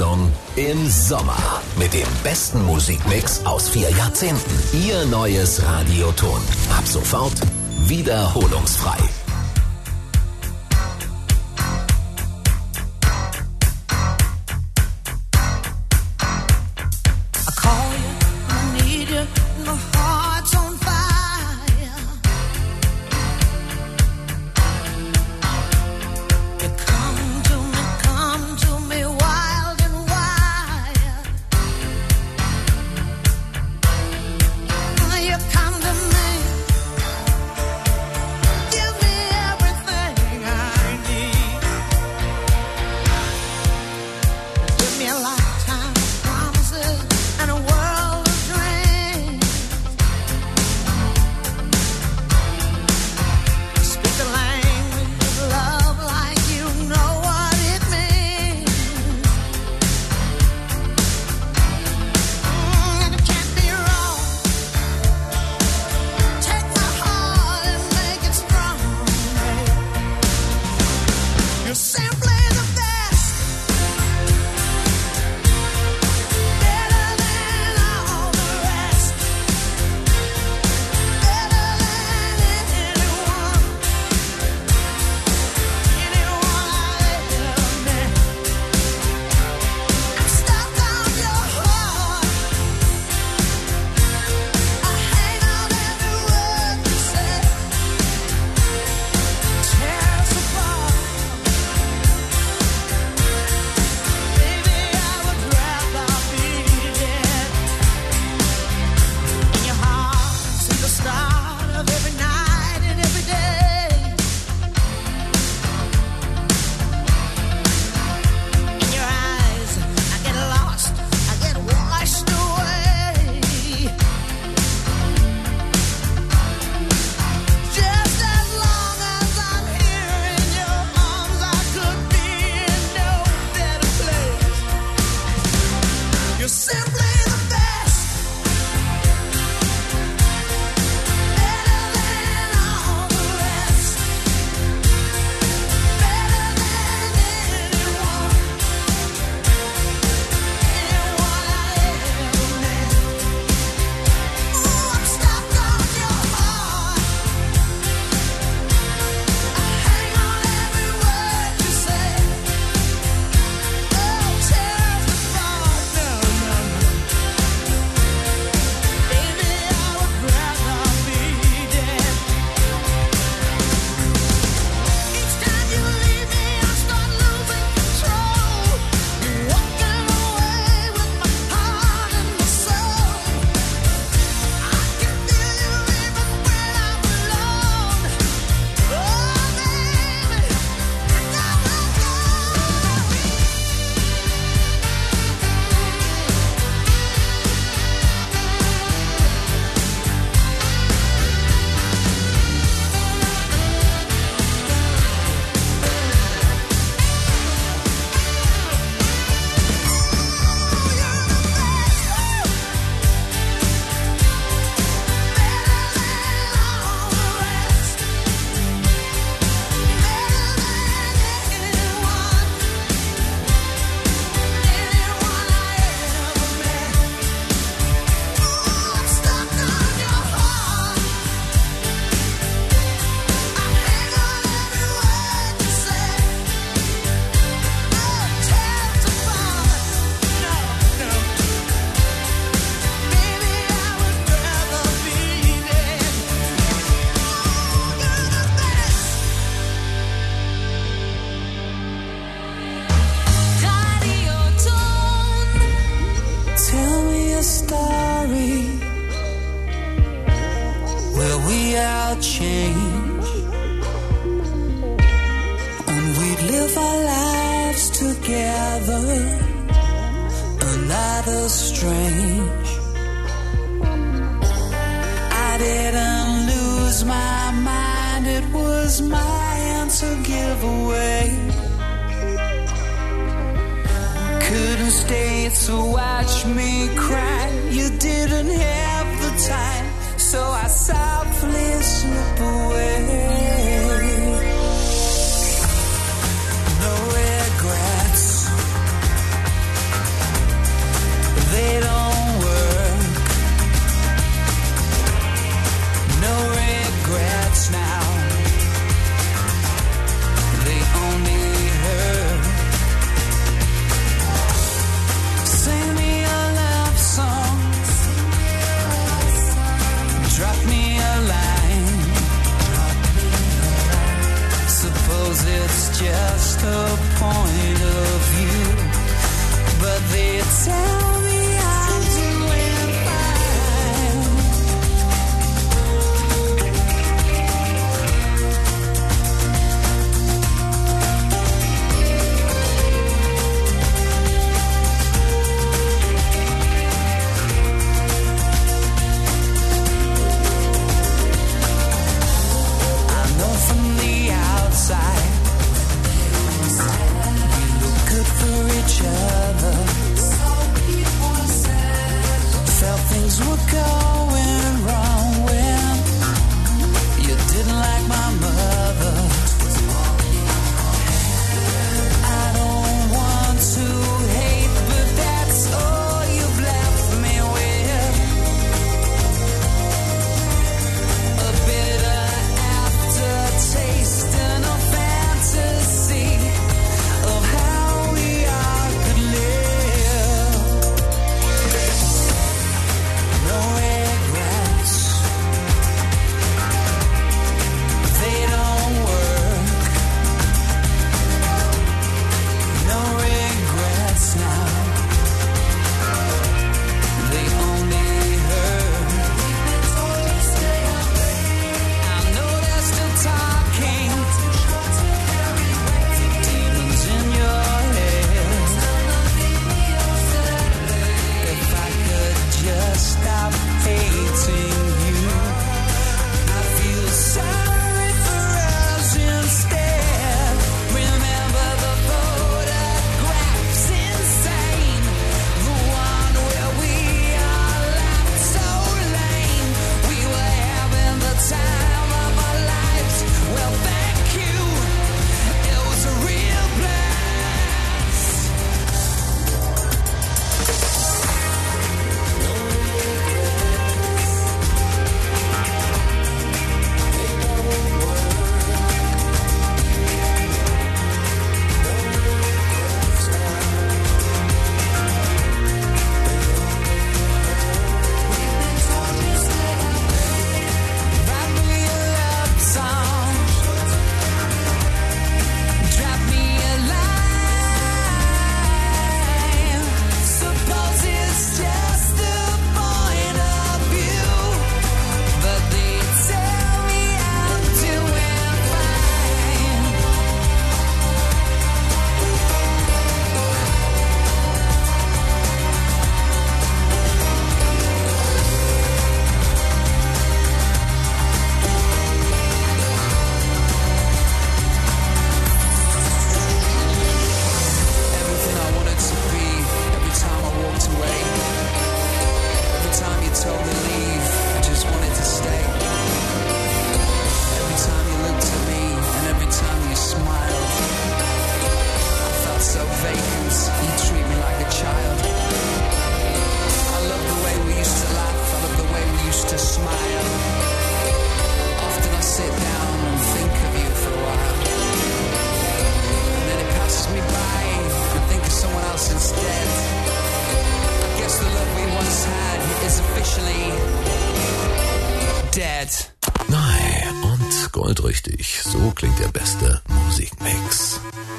Ordnung im Sommer mit dem besten Musikmix aus 4 Jahrzehnten. Ihr neues Radioton. Ab sofort wiederholungsfrei. So I softly slip away. No regrets. Goldrichtig, so klingt der beste Musikmix.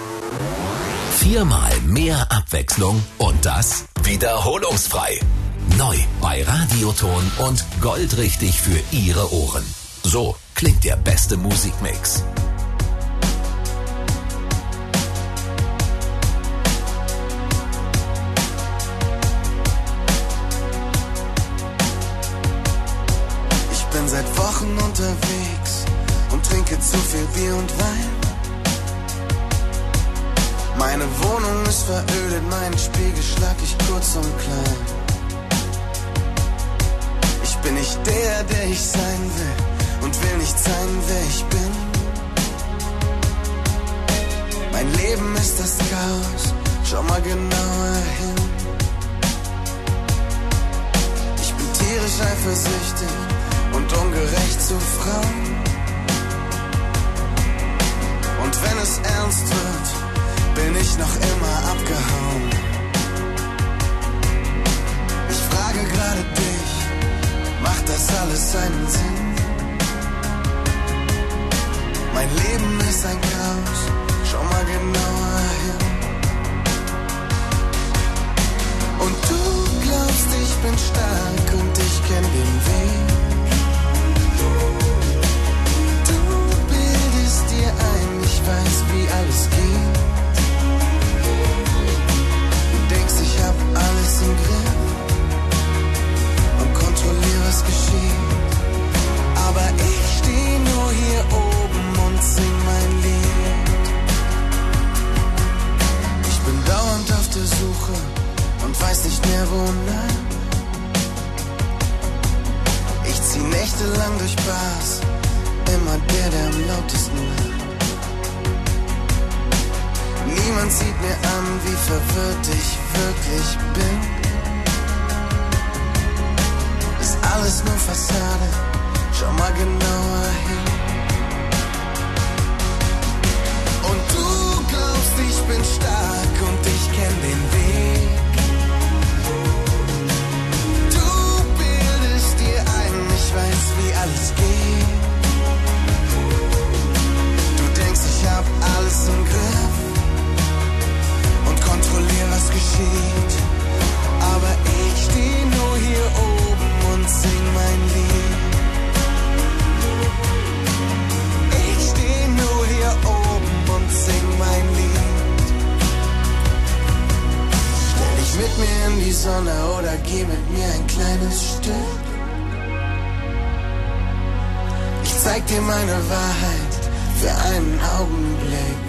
4-mal mehr Abwechslung und das wiederholungsfrei. Neu bei Radioton und Goldrichtig für Ihre Ohren. So klingt der beste Musikmix. Ich bin seit Wochen unterwegs und trinke zu viel Bier und Wein. Meine Wohnung ist verödet, meinen Spiegel schlag ich kurz und klein. Ich bin nicht der ich sein will und will nicht sein, wer ich bin. Mein Leben ist das Chaos, schau mal genauer hin. Ich bin tierisch eifersüchtig und ungerecht zu Frauen. Und wenn es ernst wird, bin ich noch immer abgehauen. Ich frage gerade dich, macht das alles einen Sinn? Mein Leben ist ein Chaos, schau mal genauer hin. stark und ich kenn den Weg. Du bildest dir ein, ich weiß, wie alles geht. Du denkst, ich hab alles im Griff und kontrolliere, was geschieht. Aber ich steh nur hier oben und sing mein Lied. Ich bin dauernd auf der Suche und weiß nicht mehr wonach. Ich zieh nächtelang durch Bars, immer der am lautesten lacht. Niemand sieht mir an, wie verwirrt ich wirklich bin. Ist alles nur Fassade, schau mal genauer hin. Und du glaubst, ich bin stark und ich kenn den Weg. Du bildest dir ein, ich weiß, wie alles geht. Du denkst, ich hab alles im Griff und kontrolliere, was geschieht. Aber ich steh nur hier oben und sing mein Lied. Ich steh nur hier oben und sing mein Lied. Stell dich mit mir in die Sonne oder geh mit mir ein kleines Stück. Ich zeig dir meine Wahrheit für einen Augenblick.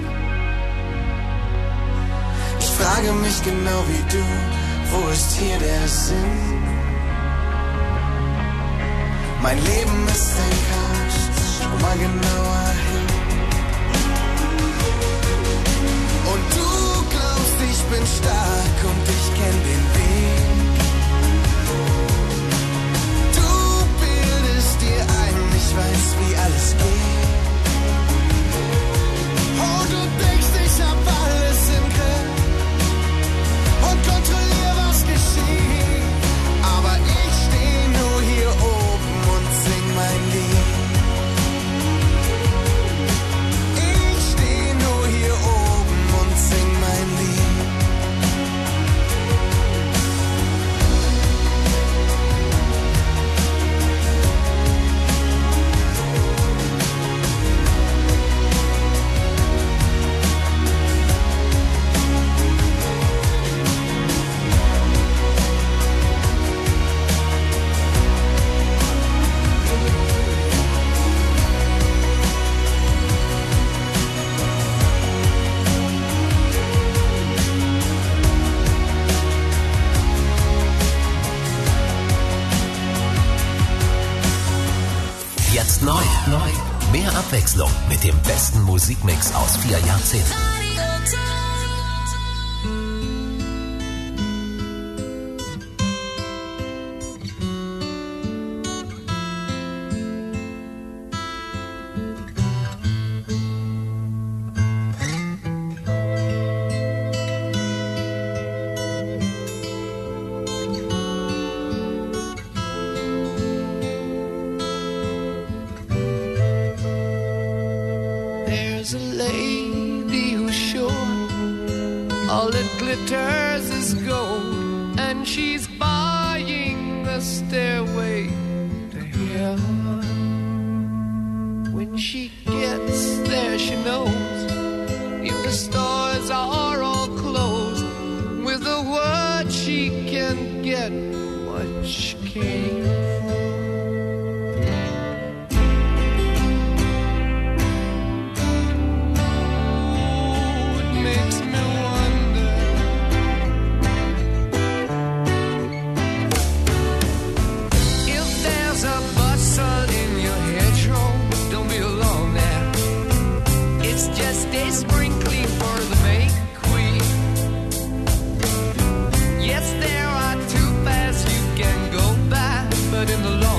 Ich frage mich genau wie du, wo ist hier der Sinn? Mein Leben ist ein Chaos, schau mal genauer hin. Und du glaubst, ich bin stark und ich kenn den Weg. Du bildest dir ein, ich weiß, wie alles geht. Oh, du denkst, ich hab alles im Griff und kontrollier, was geschieht. Aber ich steh nur hier oben und sing mein Lied. Ich steh nur hier oben und sing mein Lied. Jetzt neu. Mehr Abwechslung mit dem besten Musikmix aus 4 Jahrzehnten. There's a lady who's sure all that glitters is gold, and she's buying the stairway to heaven. When she gets there, she knows if the stores are all closed, with a word she can get what she came for. In the long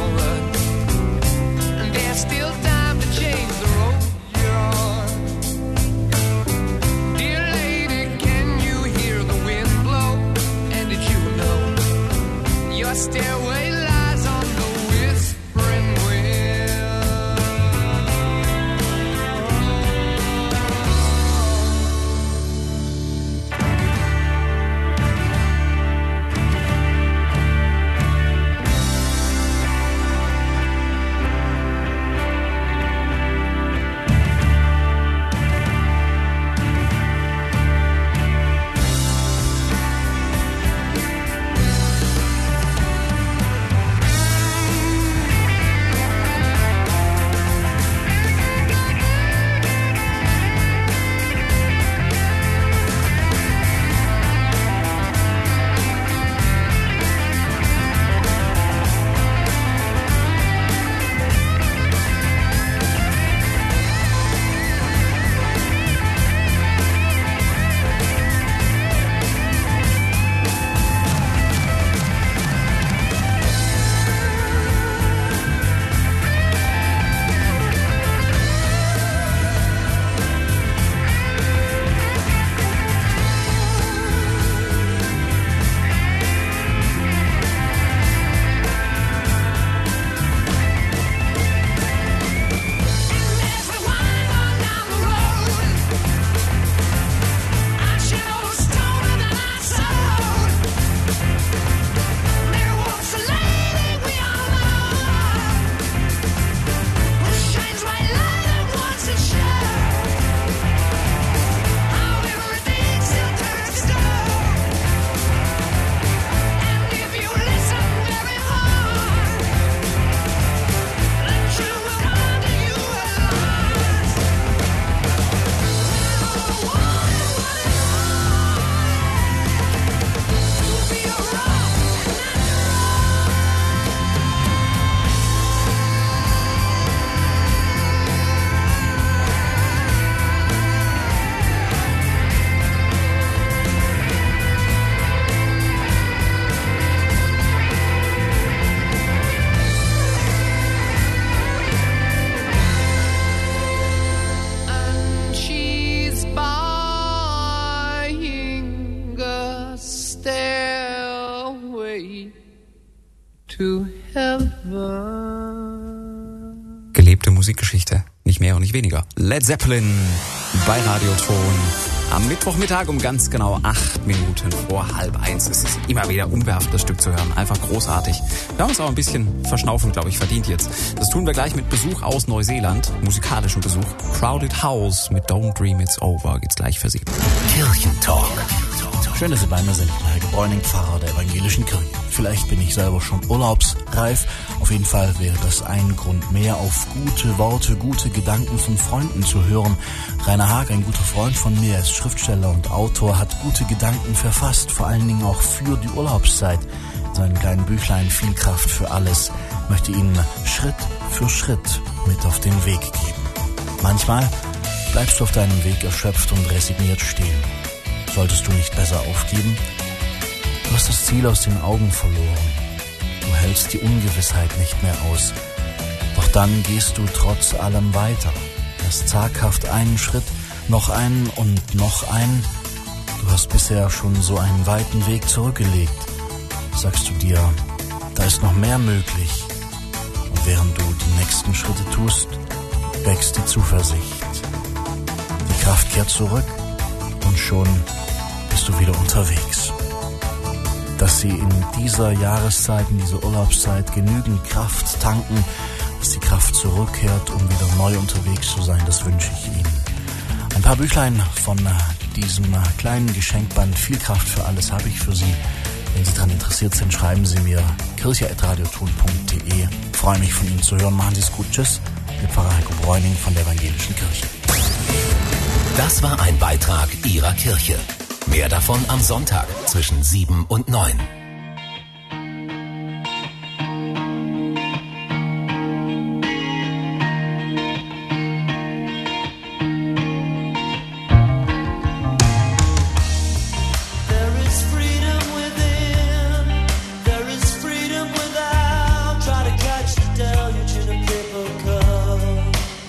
to heaven. Gelebte Musikgeschichte, nicht mehr und nicht weniger. Led Zeppelin bei Radioton. Am Mittwochmittag um ganz genau 8 Minuten vor 12:30 ist es immer wieder unbedarft, das Stück zu hören. Einfach großartig. Wir haben uns auch ein bisschen verschnaufen, glaube ich, verdient jetzt. Das tun wir gleich mit Besuch aus Neuseeland, musikalischen Besuch. Crowded House mit Don't Dream It's Over geht's gleich für Sie. Kirchentalk. Schön, dass Sie bei mir sind. Helge Bräuning, Pfarrer der Evangelischen Kirche. Vielleicht bin ich selber schon urlaubsreif. Auf jeden Fall wäre das ein Grund mehr, auf gute Worte, gute Gedanken von Freunden zu hören. Rainer Haag, ein guter Freund von mir, ist Schriftsteller und Autor, hat gute Gedanken verfasst, vor allen Dingen auch für die Urlaubszeit. In seinem kleinen Büchlein Viel Kraft für alles möchte Ihnen Schritt für Schritt mit auf den Weg geben. Manchmal bleibst du auf deinem Weg erschöpft und resigniert stehen. Solltest du nicht besser aufgeben? Du hast das Ziel aus den Augen verloren. Du hältst die Ungewissheit nicht mehr aus. Doch dann gehst du trotz allem weiter. Erst zaghaft einen Schritt, noch einen und noch einen. Du hast bisher schon so einen weiten Weg zurückgelegt. Sagst du dir, da ist noch mehr möglich. Und während du die nächsten Schritte tust, wächst die Zuversicht. Die Kraft kehrt zurück und schon bist du wieder unterwegs. Dass Sie in dieser Jahreszeit, in dieser Urlaubszeit genügend Kraft tanken, dass die Kraft zurückkehrt, um wieder neu unterwegs zu sein, das wünsche ich Ihnen. Ein paar Büchlein von diesem kleinen Geschenkband Viel Kraft für alles habe ich für Sie. Wenn Sie daran interessiert sind, schreiben Sie mir kirche@radioton.de. Freue mich von Ihnen zu hören. Machen Sie es gut. Tschüss. Mit Pfarrer Heiko Bräuning von der Evangelischen Kirche. Das war ein Beitrag Ihrer Kirche. Mehr davon am Sonntag zwischen 7 und 9.